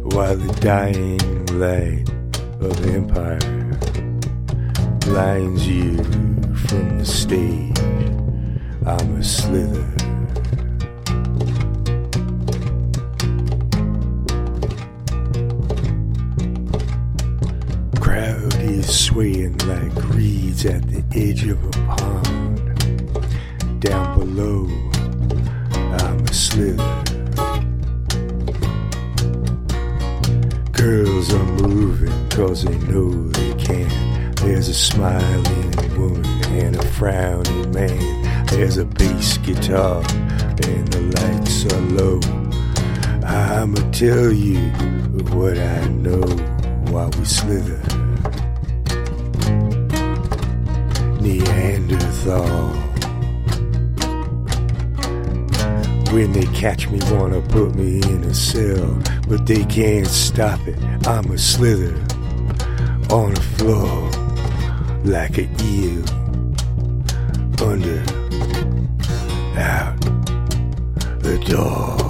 while the dying light of empire blinds you from the stage. I'm a slither. Crowd is swaying like reeds at the edge of a pond. Down below, I'm a slither. Girls are moving 'cause they know they can. There's a smiling woman and a frowning man. There's a bass guitar and the lights are low. I'ma tell you what I know while we slither. Neanderthal. When they catch me, wanna put me in a cell, but they can't stop it. I'm a slither on the floor like an eel. Under, out the door.